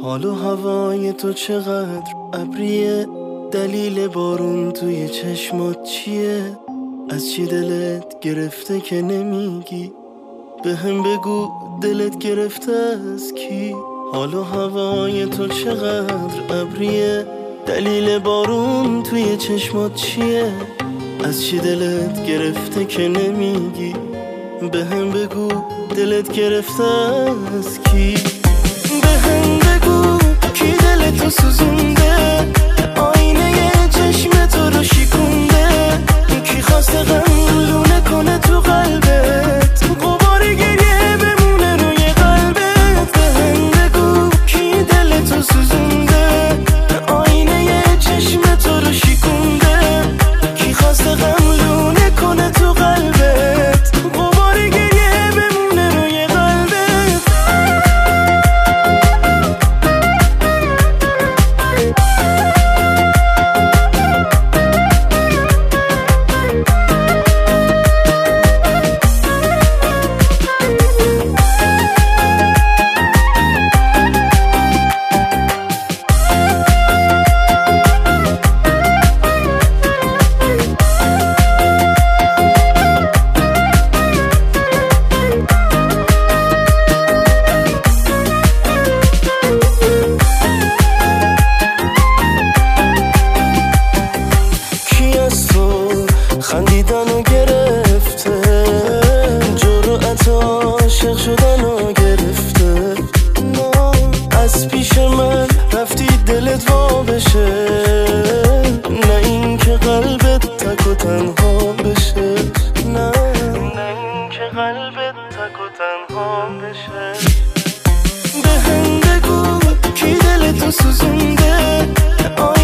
حال و هوای تو چقدر ابریه، دلیل بارون توی چشمات چیه؟ از چی دلت گرفته که نمیگی؟ به هم بگو دلت گرفته از کی؟ حال و هوای تو چقدر ابریه، دلیل بارون توی چشمات چیه؟ از چی دلت گرفته که نمیگی؟ به هم بگو دلت گرفته از کی؟ به هم بگو کی دلتو سوزونده، آینه چشم تو رو شکونده، کی خواسته غم لونه کنه تو قلبت، غبار گریه بمونه روی قلبت. به هم بگو کی دلتو سوزونده، آینه چشم تو رو شکونده، کی خواسته غم لونه کنه تو قلبت، غبار گریه بمونه روی قلبت. خندیدنو گرفته، جرأت عاشق شدنو گرفته، از پیش من رفتی دلت وا بشه، نه این که قلبت تک و تنها بشه، نه این که قلبت تک و تنها بشه. به هم بگو کی دلتو سوزونده،